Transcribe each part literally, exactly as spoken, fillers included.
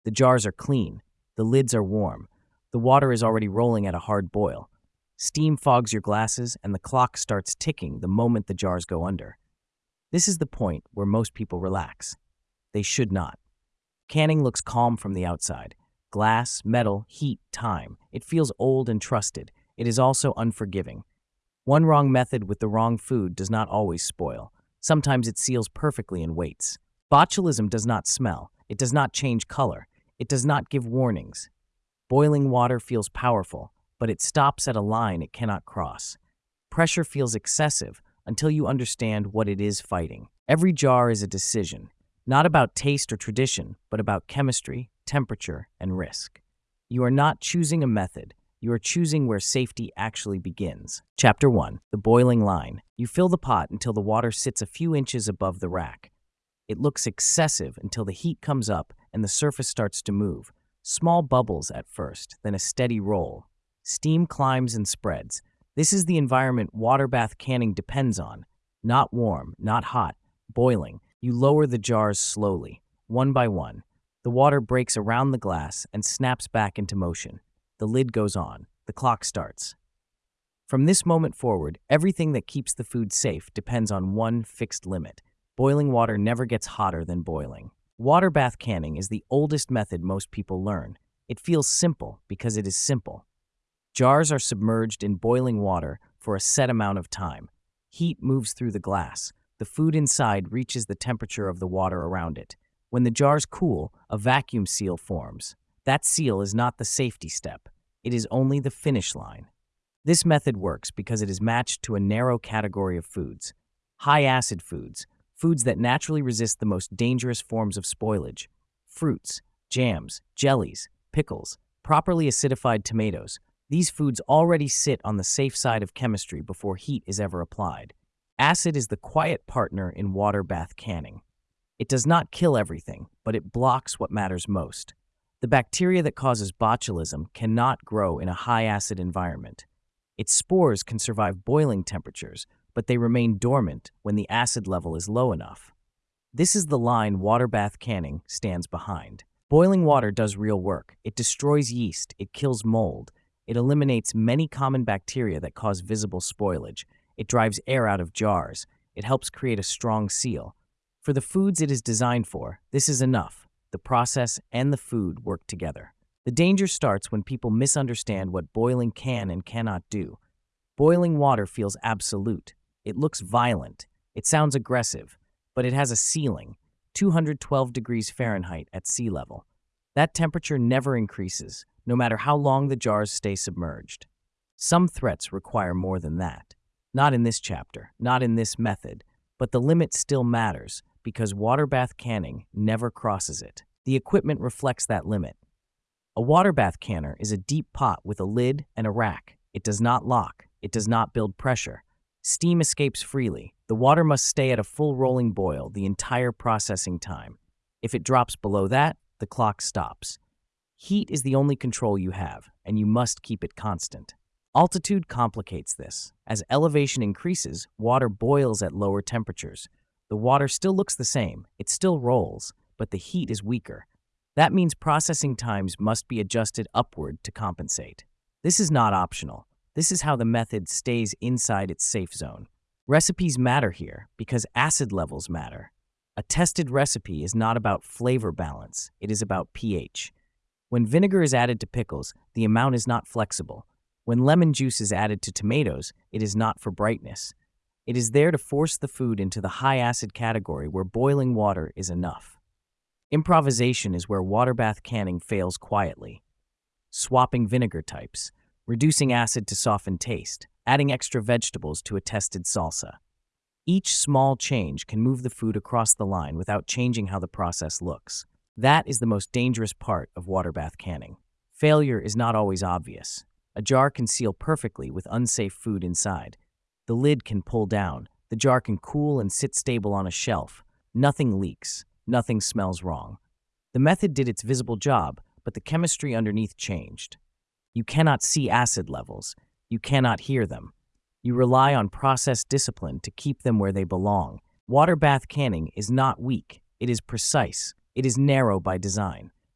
The jars are clean. The lids are warm. The water is already rolling at a hard boil. Steam fogs your glasses, and the clock starts ticking the moment the jars go under. This is the point where most people relax. They should not. Canning looks calm from the outside. Glass, metal, heat, time. It feels old and trusted. It is also unforgiving. One wrong method with the wrong food does not always spoil. Sometimes it seals perfectly and waits. Botulism does not smell. It does not change color. It does not give warnings. Boiling water feels powerful, but it stops at a line it cannot cross. Pressure feels excessive until you understand what it is fighting. Every jar is a decision, not about taste or tradition, but about chemistry, temperature, and risk. You are not choosing a method. You are choosing where safety actually begins. Chapter one. The boiling line. You fill the pot until the water sits a few inches above the rack. It looks excessive until the heat comes up and the surface starts to move. Small bubbles at first, then a steady roll. Steam climbs and spreads. This is the environment water bath canning depends on. Not warm, not hot, boiling. You lower the jars slowly, one by one. The water breaks around the glass and snaps back into motion. The lid goes on. The clock starts. From this moment forward, everything that keeps the food safe depends on one fixed limit. Boiling water never gets hotter than boiling. Water bath canning is the oldest method most people learn. It feels simple because it is simple. Jars are submerged in boiling water for a set amount of time. Heat moves through the glass. The food inside reaches the temperature of the water around it. When the jars cool, a vacuum seal forms. That seal is not the safety step. It is only the finish line. This method works because it is matched to a narrow category of foods. High-acid foods, foods that naturally resist the most dangerous forms of spoilage. Fruits, jams, jellies, pickles, properly acidified tomatoes. These foods already sit on the safe side of chemistry before heat is ever applied. Acid is the quiet partner in water bath canning. It does not kill everything, but it blocks what matters most. The bacteria that causes botulism cannot grow in a high-acid environment. Its spores can survive boiling temperatures, but they remain dormant when the acid level is low enough. This is the line water bath canning stands behind. Boiling water does real work. It destroys yeast, it kills mold, it eliminates many common bacteria that cause visible spoilage, it drives air out of jars, it helps create a strong seal. For the foods it is designed for, this is enough. The process and the food work together. The danger starts when people misunderstand what boiling can and cannot do. Boiling water feels absolute. It looks violent. It sounds aggressive, but it has a ceiling, two hundred twelve degrees Fahrenheit at sea level. That temperature never increases, no matter how long the jars stay submerged. Some threats require more than that. Not in this chapter, not in this method, but the limit still matters because water bath canning never crosses it. The equipment reflects that limit. A water bath canner is a deep pot with a lid and a rack. It does not lock. It does not build pressure. Steam escapes freely. The water must stay at a full rolling boil the entire processing time. If it drops below that, the clock stops. Heat is the only control you have, and you must keep it constant. Altitude complicates this. As elevation increases, water boils at lower temperatures. The water still looks the same. It still rolls, but the heat is weaker. That means processing times must be adjusted upward to compensate. This is not optional. This is how the method stays inside its safe zone. Recipes matter here because acid levels matter. A tested recipe is not about flavor balance. It is about pH. When vinegar is added to pickles, the amount is not flexible. When lemon juice is added to tomatoes, it is not for brightness. It is there to force the food into the high-acid category where boiling water is enough. Improvisation is where water bath canning fails quietly. Swapping vinegar types, reducing acid to soften taste, adding extra vegetables to a tested salsa. Each small change can move the food across the line without changing how the process looks. That is the most dangerous part of water bath canning. Failure is not always obvious. A jar can seal perfectly with unsafe food inside. The lid can pull down. The jar can cool and sit stable on a shelf. Nothing leaks. Nothing smells wrong. The method did its visible job, but the chemistry underneath changed. You cannot see acid levels. You cannot hear them. You rely on process discipline to keep them where they belong. Water bath canning is not weak. It is precise. It is narrow by design.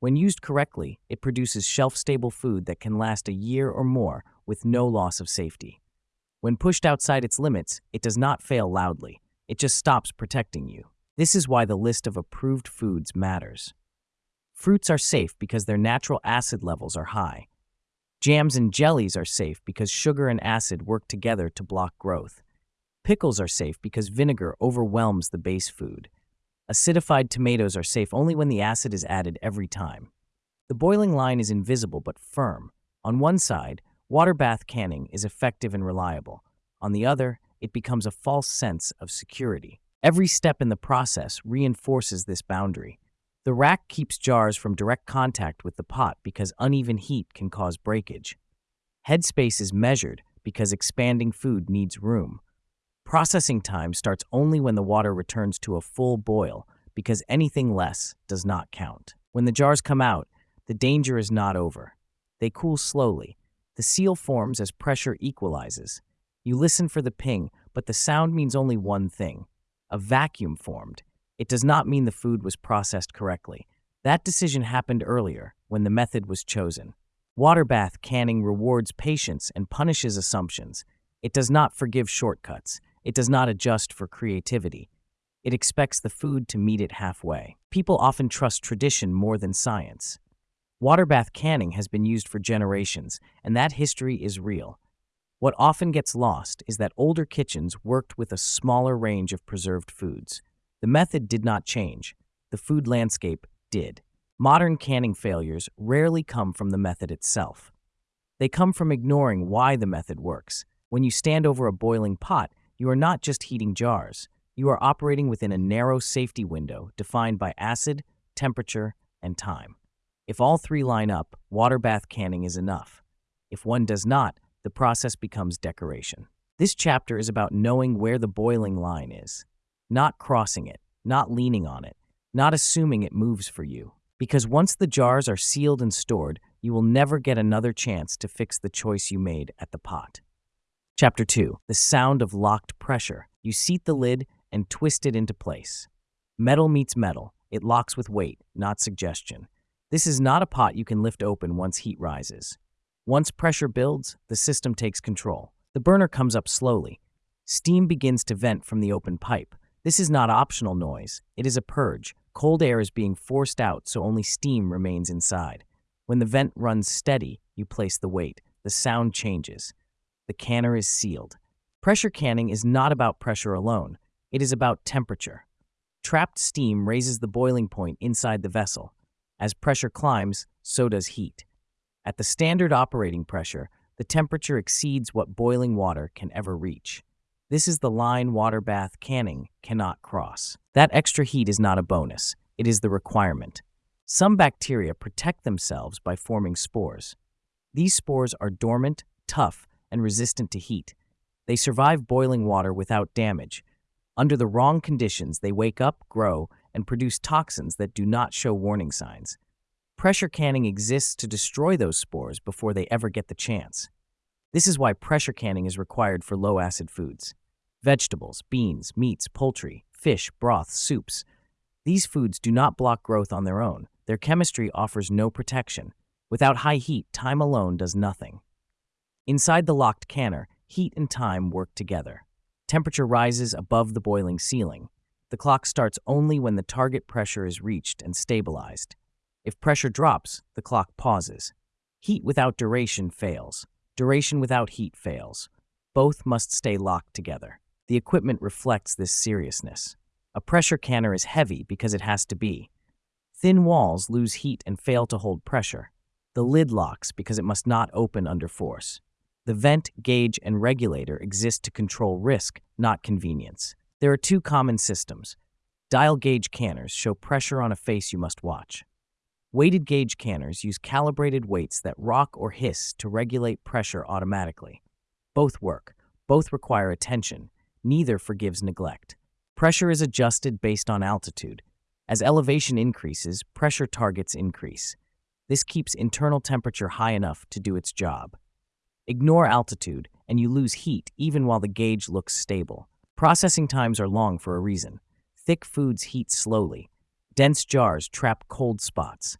When used correctly, it produces shelf-stable food that can last a year or more with no loss of safety. When pushed outside its limits, it does not fail loudly. It just stops protecting you. This is why the list of approved foods matters. Fruits are safe because their natural acid levels are high. Jams and jellies are safe because sugar and acid work together to block growth. Pickles are safe because vinegar overwhelms the base food. Acidified tomatoes are safe only when the acid is added every time. The boiling line is invisible but firm. On one side, water bath canning is effective and reliable. On the other, it becomes a false sense of security. Every step in the process reinforces this boundary. The rack keeps jars from direct contact with the pot because uneven heat can cause breakage. Headspace is measured because expanding food needs room. Processing time starts only when the water returns to a full boil because anything less does not count. When the jars come out, the danger is not over. They cool slowly. The seal forms as pressure equalizes. You listen for the ping, but the sound means only one thing. A vacuum formed. It does not mean the food was processed correctly. That decision happened earlier, when the method was chosen. Water bath canning rewards patience and punishes assumptions. It does not forgive shortcuts. It does not adjust for creativity. It expects the food to meet it halfway. People often trust tradition more than science. Water bath canning has been used for generations, and that history is real. What often gets lost is that older kitchens worked with a smaller range of preserved foods. The method did not change. The food landscape did. Modern canning failures rarely come from the method itself. They come from ignoring why the method works. When you stand over a boiling pot, you are not just heating jars. You are operating within a narrow safety window defined by acid, temperature, and time. If all three line up, water bath canning is enough. If one does not, the process becomes decoration. This chapter is about knowing where the boiling line is, not crossing it, not leaning on it, not assuming it moves for you. Because once the jars are sealed and stored, you will never get another chance to fix the choice you made at the pot. Chapter two. The sound of locked pressure. You seat the lid and twist it into place. Metal meets metal. It locks with weight, not suggestion. This is not a pot you can lift open once heat rises. Once pressure builds, the system takes control. The burner comes up slowly. Steam begins to vent from the open pipe. This is not optional noise. It is a purge. Cold air is being forced out so only steam remains inside. When the vent runs steady, you place the weight. The sound changes. The canner is sealed. Pressure canning is not about pressure alone. It is about temperature. Trapped steam raises the boiling point inside the vessel. As pressure climbs, so does heat. At the standard operating pressure, the temperature exceeds what boiling water can ever reach. This is the line water bath canning cannot cross. That extra heat is not a bonus. It is the requirement. Some bacteria protect themselves by forming spores. These spores are dormant, tough, and resistant to heat. They survive boiling water without damage. Under the wrong conditions, they wake up, grow, and produce toxins that do not show warning signs. Pressure canning exists to destroy those spores before they ever get the chance. This is why pressure canning is required for low-acid foods. Vegetables, beans, meats, poultry, fish, broth, soups. These foods do not block growth on their own. Their chemistry offers no protection. Without high heat, time alone does nothing. Inside the locked canner, heat and time work together. Temperature rises above the boiling ceiling. The clock starts only when the target pressure is reached and stabilized. If pressure drops, the clock pauses. Heat without duration fails. Duration without heat fails. Both must stay locked together. The equipment reflects this seriousness. A pressure canner is heavy because it has to be. Thin walls lose heat and fail to hold pressure. The lid locks because it must not open under force. The vent, gauge, and regulator exist to control risk, not convenience. There are two common systems. Dial gauge canners show pressure on a face you must watch. Weighted gauge canners use calibrated weights that rock or hiss to regulate pressure automatically. Both work. Both require attention. Neither forgives neglect. Pressure is adjusted based on altitude. As elevation increases, pressure targets increase. This keeps internal temperature high enough to do its job. Ignore altitude, and you lose heat even while the gauge looks stable. Processing times are long for a reason. Thick foods heat slowly. Dense jars trap cold spots. The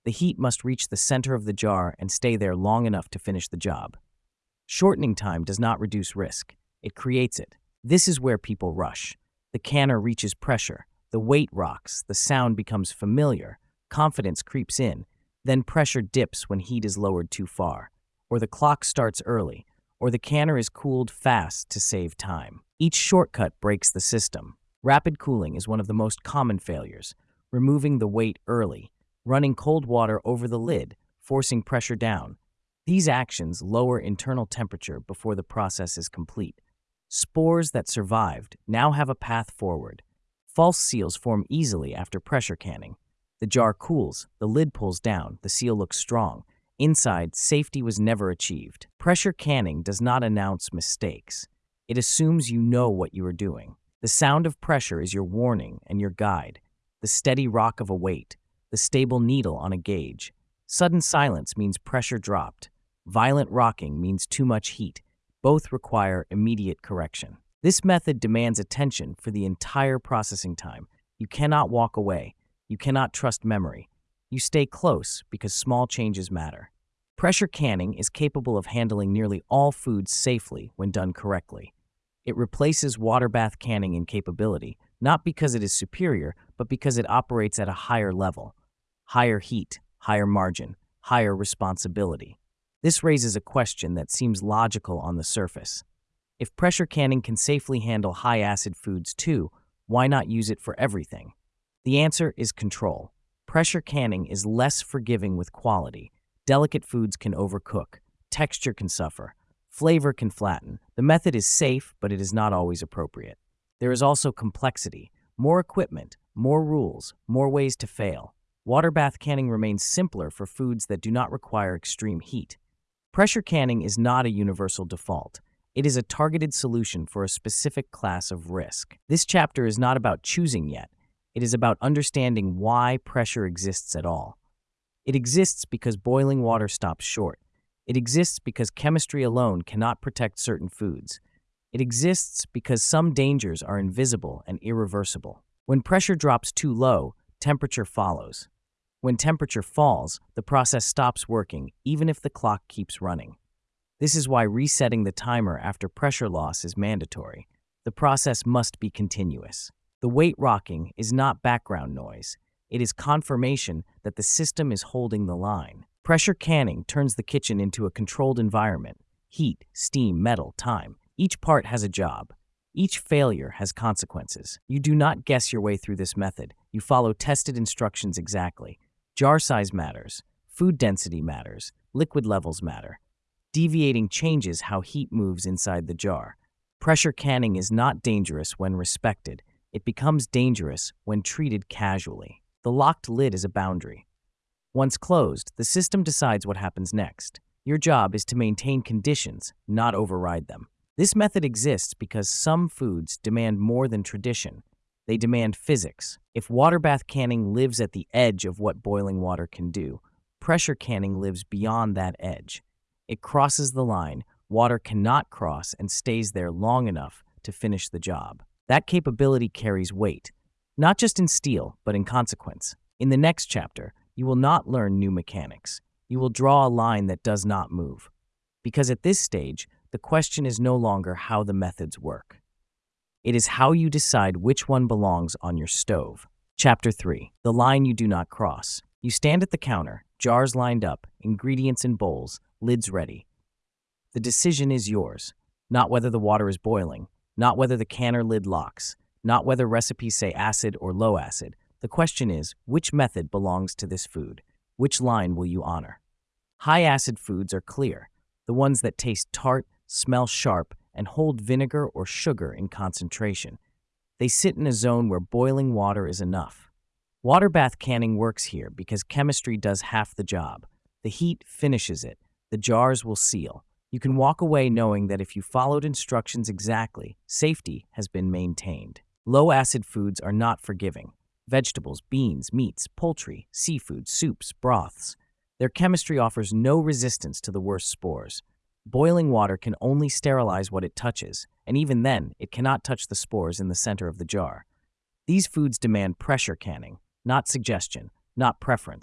The heat must reach the center of the jar and stay there long enough to finish the job. Shortening time does not reduce risk. It creates it. This is where people rush. The canner reaches pressure. The weight rocks. The sound becomes familiar. Confidence creeps in. Then pressure dips when heat is lowered too far. Or the clock starts early. Or the canner is cooled fast to save time. Each shortcut breaks the system. Rapid cooling is one of the most common failures. Removing the weight early. Running cold water over the lid, forcing pressure down. These actions lower internal temperature before the process is complete. Spores that survived now have a path forward. False seals form easily after pressure canning. The jar cools, the lid pulls down, the seal looks strong. Inside, safety was never achieved. Pressure canning does not announce mistakes. It assumes you know what you are doing. The sound of pressure is your warning and your guide. The steady rock of a weight. The stable needle on a gauge. Sudden silence means pressure dropped. Violent rocking means too much heat. Both require immediate correction. This method demands attention for the entire processing time. You cannot walk away. You cannot trust memory. You stay close because small changes matter. Pressure canning is capable of handling nearly all foods safely when done correctly. It replaces water bath canning in capability, not because it is superior, but because it operates at a higher level. Higher heat, higher margin, higher responsibility. This raises a question that seems logical on the surface. If pressure canning can safely handle high-acid foods too, why not use it for everything? The answer is control. Pressure canning is less forgiving with quality. Delicate foods can overcook. Texture can suffer. Flavor can flatten. The method is safe, but it is not always appropriate. There is also complexity. More equipment, more rules, more ways to fail. Water bath canning remains simpler for foods that do not require extreme heat. Pressure canning is not a universal default. It is a targeted solution for a specific class of risk. This chapter is not about choosing yet. It is about understanding why pressure exists at all. It exists because boiling water stops short. It exists because chemistry alone cannot protect certain foods. It exists because some dangers are invisible and irreversible. When pressure drops too low, temperature follows. When temperature falls, the process stops working, even if the clock keeps running. This is why resetting the timer after pressure loss is mandatory. The process must be continuous. The weight rocking is not background noise. It is confirmation that the system is holding the line. Pressure canning turns the kitchen into a controlled environment. Heat, steam, metal, time. Each part has a job. Each failure has consequences. You do not guess your way through this method. You follow tested instructions exactly. Jar size matters. Food density matters. Liquid levels matter. Deviating changes how heat moves inside the jar. Pressure canning is not dangerous when respected. It becomes dangerous when treated casually. The locked lid is a boundary. Once closed, the system decides what happens next. Your job is to maintain conditions, not override them. This method exists because some foods demand more than tradition. They demand physics. If water bath canning lives at the edge of what boiling water can do, pressure canning lives beyond that edge. It crosses the line, water cannot cross and stays there long enough to finish the job. That capability carries weight, not just in steel, but in consequence. In the next chapter, you will not learn new mechanics. You will draw a line that does not move. Because at this stage, the question is no longer how the methods work. It is how you decide which one belongs on your stove. Chapter three. The line you do not cross. You stand at the counter, jars lined up, ingredients in bowls, lids ready. The decision is yours, not whether the water is boiling, not whether the canner lid locks, not whether recipes say acid or low acid. The question is, which method belongs to this food? Which line will you honor? High-acid foods are clear, the ones that taste tart, smell sharp, and hold vinegar or sugar in concentration. They sit in a zone where boiling water is enough. Water bath canning works here because chemistry does half the job. The heat finishes it. The jars will seal. You can walk away knowing that if you followed instructions exactly, safety has been maintained. Low-acid foods are not forgiving. Vegetables, beans, meats, poultry, seafood, soups, broths. Their chemistry offers no resistance to the worst spores. Boiling water can only sterilize what it touches, and even then, it cannot touch the spores in the center of the jar. These foods demand pressure canning, not suggestion, not preference.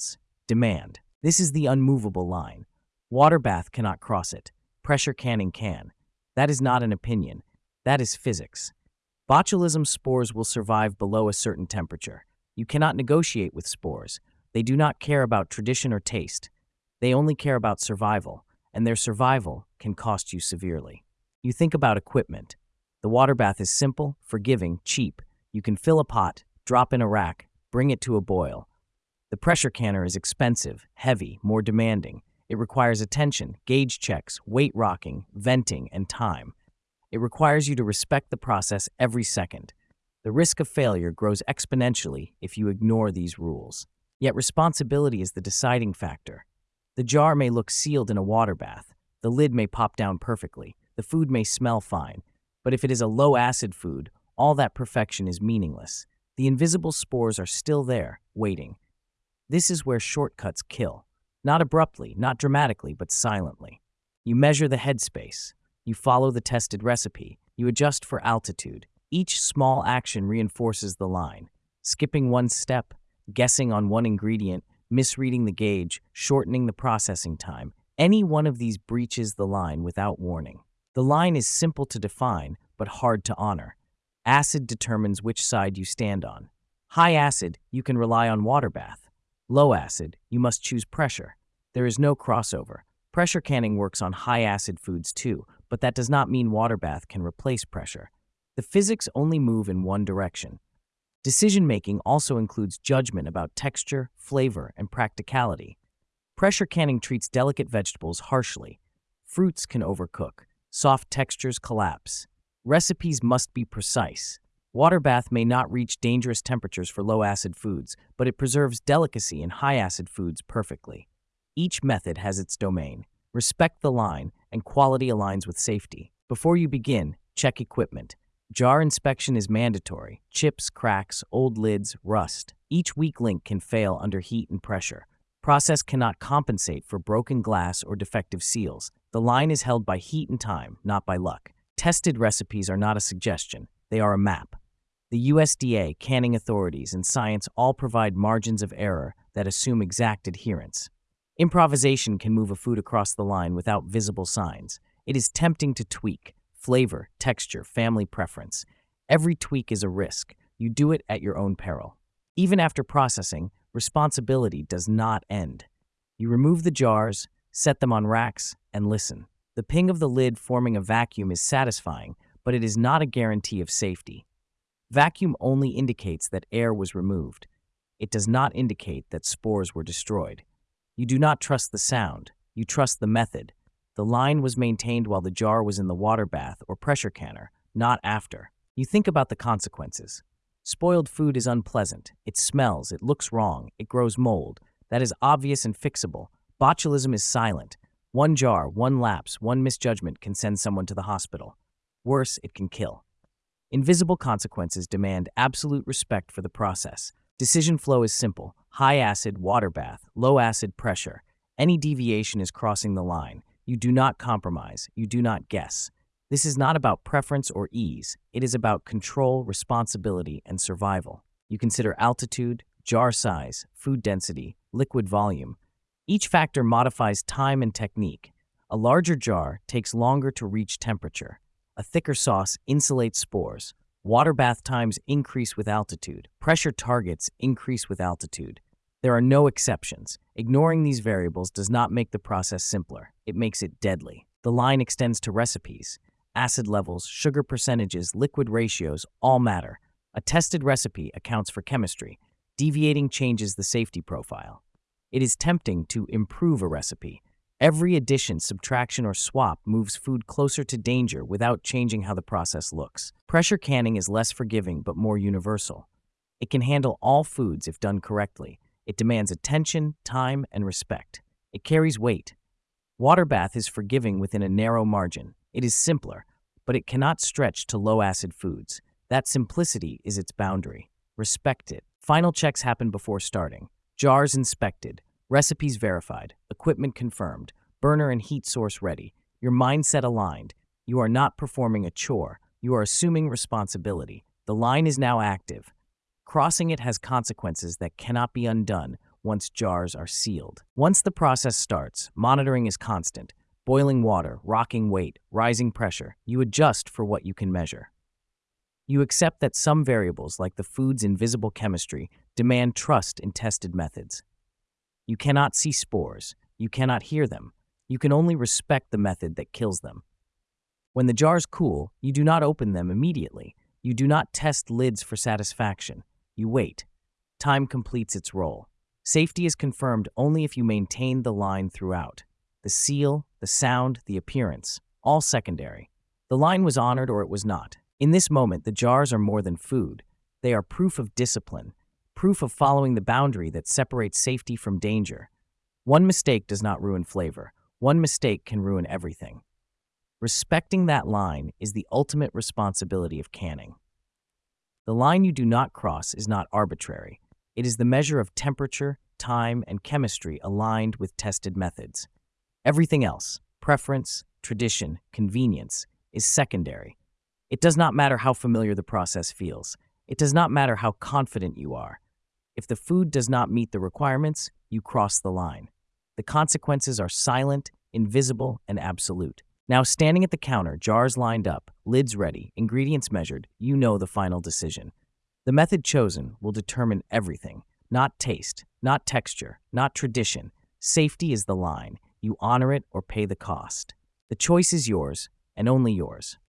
Demand. This is the unmovable line. Water bath cannot cross it. Pressure canning can. That is not an opinion. That is physics. Botulism spores will survive below a certain temperature. You cannot negotiate with spores. They do not care about tradition or taste. They only care about survival, and their survival can cost you severely. You think about equipment. The water bath is simple, forgiving, cheap. You can fill a pot, drop in a rack, bring it to a boil. The pressure canner is expensive, heavy, more demanding. It requires attention, gauge checks, weight rocking, venting, and time. It requires you to respect the process every second. The risk of failure grows exponentially if you ignore these rules. Yet responsibility is the deciding factor. The jar may look sealed in a water bath. The lid may pop down perfectly. The food may smell fine. But if it is a low-acid food, all that perfection is meaningless. The invisible spores are still there, waiting. This is where shortcuts kill. Not abruptly, not dramatically, but silently. You measure the headspace. You follow the tested recipe. You adjust for altitude. Each small action reinforces the line. Skipping one step, guessing on one ingredient, misreading the gauge, shortening the processing time. Any one of these breaches the line without warning. The line is simple to define, but hard to honor. Acid determines which side you stand on. High acid, you can rely on water bath. Low acid, you must choose pressure. There is no crossover. Pressure canning works on high acid foods too, but that does not mean water bath can replace pressure. The physics only move in one direction. Decision-making also includes judgment about texture, flavor, and practicality. Pressure canning treats delicate vegetables harshly. Fruits can overcook. Soft textures collapse. Recipes must be precise. Water bath may not reach dangerous temperatures for low-acid foods, but it preserves delicacy in high-acid foods perfectly. Each method has its domain. Respect the line, and quality aligns with safety. Before you begin, check equipment. Jar inspection is mandatory. Chips, cracks, old lids, rust. Each weak link can fail under heat and pressure. Process cannot compensate for broken glass or defective seals. The line is held by heat and time, not by luck. Tested recipes are not a suggestion. They are a map. The U S D A, canning authorities, and science all provide margins of error that assume exact adherence. Improvisation can move a food across the line without visible signs. It is tempting to tweak. Flavor, texture, family preference. Every tweak is a risk. You do it at your own peril. Even after processing, responsibility does not end. You remove the jars, set them on racks, and listen. The ping of the lid forming a vacuum is satisfying, but it is not a guarantee of safety. Vacuum only indicates that air was removed. It does not indicate that spores were destroyed. You do not trust the sound. You trust the method. The line was maintained while the jar was in the water bath or pressure canner, not after. You think about the consequences. Spoiled food is unpleasant. It smells, it looks wrong, it grows mold. That is obvious and fixable. Botulism is silent. One jar, one lapse, one misjudgment can send someone to the hospital. Worse, it can kill. Invisible consequences demand absolute respect for the process. Decision flow is simple. High acid, water bath, low acid, pressure. Any deviation is crossing the line. You do not compromise. You do not guess. This is not about preference or ease. It is about control, responsibility, and survival. You consider altitude, jar size, food density, liquid volume. Each factor modifies time and technique. A larger jar takes longer to reach temperature. A thicker sauce insulates spores. Water bath times increase with altitude. Pressure targets increase with altitude. There are no exceptions. Ignoring these variables does not make the process simpler. It makes it deadly. The line extends to recipes. Acid levels, sugar percentages, liquid ratios all matter. A tested recipe accounts for chemistry. Deviating changes the safety profile. It is tempting to improve a recipe. Every addition, subtraction, or swap moves food closer to danger without changing how the process looks. Pressure canning is less forgiving but more universal. It can handle all foods if done correctly. It demands attention, time, and respect. It carries weight. Water bath is forgiving within a narrow margin. It is simpler, but it cannot stretch to low-acid foods. That simplicity is its boundary. Respect it. Final checks happen before starting. Jars inspected. Recipes verified. Equipment confirmed. Burner and heat source ready. Your mindset aligned. You are not performing a chore. You are assuming responsibility. The line is now active. Crossing it has consequences that cannot be undone. once jars are sealed. Once the process starts, monitoring is constant. Boiling water, rocking weight, rising pressure. You adjust for what you can measure. You accept that some variables, like the food's invisible chemistry, demand trust in tested methods. You cannot see spores. You cannot hear them. You can only respect the method that kills them. When the jars cool, you do not open them immediately. You do not test lids for satisfaction. You wait. Time completes its role. Safety is confirmed only if you maintain the line throughout. The seal, the sound, the appearance, all secondary. The line was honored or it was not. In this moment, the jars are more than food. They are proof of discipline, proof of following the boundary that separates safety from danger. One mistake does not ruin flavor. One mistake can ruin everything. Respecting that line is the ultimate responsibility of canning. The line you do not cross is not arbitrary. It is the measure of temperature, time, and chemistry aligned with tested methods. Everything else, preference, tradition, convenience, is secondary. It does not matter how familiar the process feels. It does not matter how confident you are. If the food does not meet the requirements, you cross the line. The consequences are silent, invisible, and absolute. Now, standing at the counter, jars lined up, lids ready, ingredients measured, you know the final decision. The method chosen will determine everything. Not taste, not texture, not tradition. Safety is the line. You honor it or pay the cost. The choice is yours, and only yours.